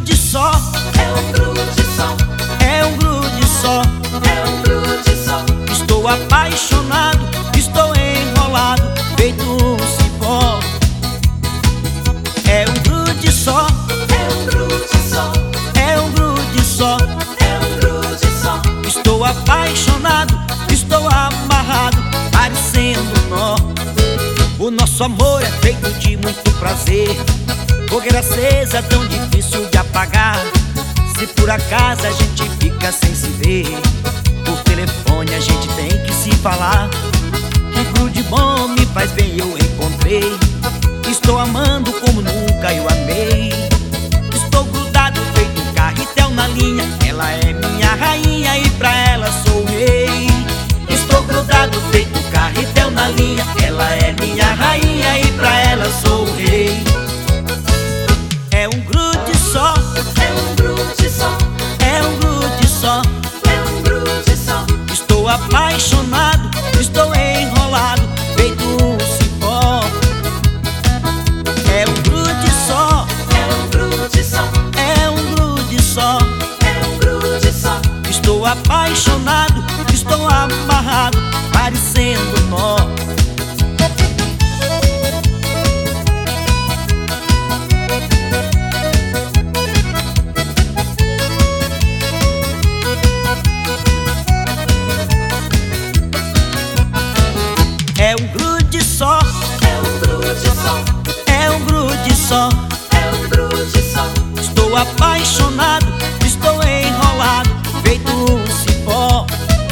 grude só, é um grude só, é um grude só. é um grude só. Estou apaixonado, estou enrolado, feito um cipó. É um grude só, É um grude só, é um grude só. é um grude só. Estou apaixonado, estou amarrado, parecendo um nó. O nosso amor é feito de muito prazer, fogueira acesa tão difícil de apagar. Se por acaso a gente fica sem se ver, por telefone a gente tem que se falar. Que grude bom me faz bem, eu encontrei. Estou amando como nunca eu amei. Estou grudado feito um carretel na linha. Ela é minha rainha e pra ela sou o rei. Estou grudado feito um carretel na linha. Ela é minha rainha e pra ela sou o rei. É um grude só, É um grude só, é um grude só. é um grude só. Estou apaixonado, estou enrolado, feito um cipó. É um grude só, É um grude só, é um grude só. é um grude só. Estou apaixonado, estou amarrado, parecendo um nó. É um grude só, É um grude só, é um grude só. é um grude só. Estou apaixonado, estou enrolado, feito um cipó.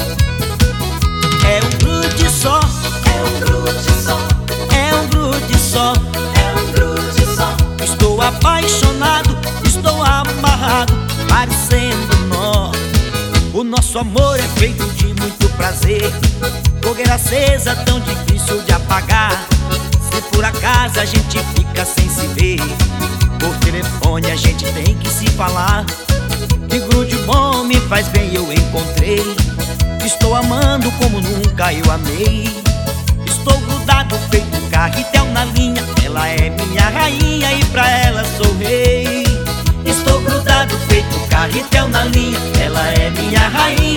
É um grude só, É um grude só, é um grude só. é um grude só. Estou apaixonado, estou amarrado, parecendo um nó. O nosso amor é feito de muito prazer, fogueira acesa tão difícil de apagar. Se por acaso a gente fica sem se ver, por telefone a gente tem que se falar. Que grude bom me faz bem, eu encontrei. Estou amando como nunca eu amei. Estou grudado feito um carretel na linha. Ela é minha rainha e pra ela sou o rei. Estou grudado feito um carretel na linha. Ela é minha rainha